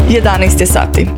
11 je sati.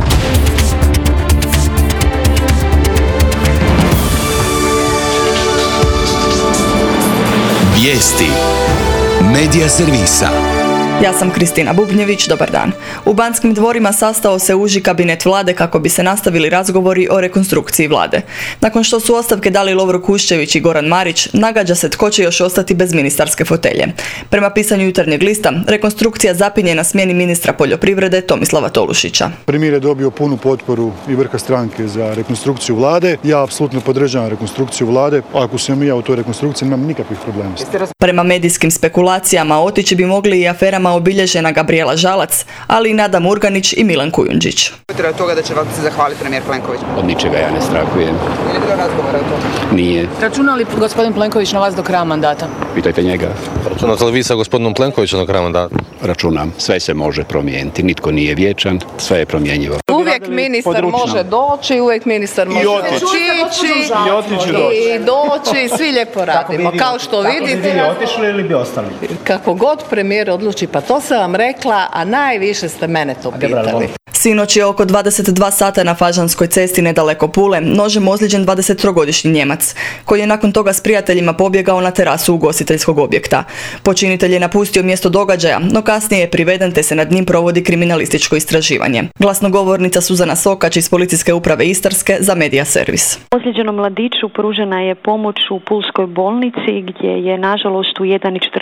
Vijesti Medija servisa. Ja sam Kristina Bubnjević, dobar dan. U Banskim dvorima sastao se uži kabinet vlade kako bi se nastavili razgovori o rekonstrukciji vlade. Nakon što su ostavke dali Lovro Kuščević i Goran Marić, nagađa se tko će još ostati bez ministarske fotelje. Prema pisanju Jutarnjeg lista, rekonstrukcija zapinje na smjeni ministra poljoprivrede Tomislava Tolušića. Premijer je dobio punu potporu i vrha stranke za rekonstrukciju vlade. Ja apsolutno podržavam rekonstrukciju vlade. Ako sam ja u toj rekonstrukciji, nemam nikakvih problema. Prema medijskim spekulacijama otići bi mogli i aferama obilježena Gabrijela Žalac, ali i Nada Murganić i Milan Kujundžić. Od toga da će vam se zahvaliti premijer Plenković? Od ničega ja ne strahujem. Nije bilo razgovora o tome? Nije. Računa li gospodin Plenković na vas do kraja mandata? Pitajte njega. Računate li vi sa gospodinom Plenkovićem do kraja mandata? Računam. Sve se može promijeniti. Nitko nije vječan. Sve je promjenjivo. Uvijek ministar može doći, uvijek ministar može otići i doći. Svi lijepo radimo. Kao što vidite. Bi otišli ili bi ostali? Kako god premijer odluči, pa to sam vam rekla, a najviše ste mene to pitali. Sinoć je oko 22 sata na Fažanskoj cesti nedaleko Pule nožem ozlijeđen 23-godišnji Njemac, koji je nakon toga s prijateljima pobjegao na terasu ugostiteljskog objekta. Počinitelj je napustio mjesto događaja, no kasnije je priveden te se nad njim provodi kriminalističko istraživanje. Glasnogovornica Suzana Sokač iz Policijske uprave Istarske za Medija servis. Ozlijeđenom mladiću pružena je pomoć u Pulskoj bolnici gdje je nažalost u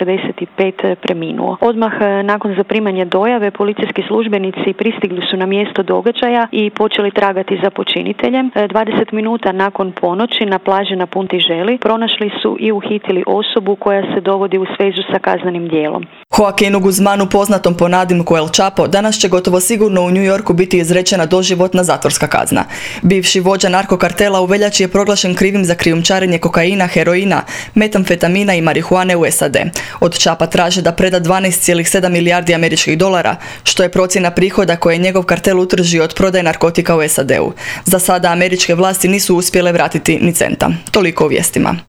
1:45 preminuo. Odmah nakon zaprimanja dojave policijski službenici pristigli su na mjesto događaja i počeli tragati za počiniteljem. 20 minuta nakon ponoći na plaži na Punti Želi pronašli su i uhitili osobu koja se dovodi u svezu sa kaznenim djelom. Joaquinu Guzmanu, poznatom po nadimku El Chapo, danas će gotovo sigurno u New Yorku biti izrečena doživotna zatvorska kazna. Bivši vođa narkokartela u veljači je proglašen krivim za krijumčarenje kokaina, heroina, metamfetamina i marihuane u SAD. Od Chapa traže da preda 12,7 milijardi američkih dolara, što je procjena prihoda koje je njegov kartel utržio od prodaje narkotika u SAD-u. Za sada američke vlasti nisu uspjele vratiti ni centa. Toliko o vijestima.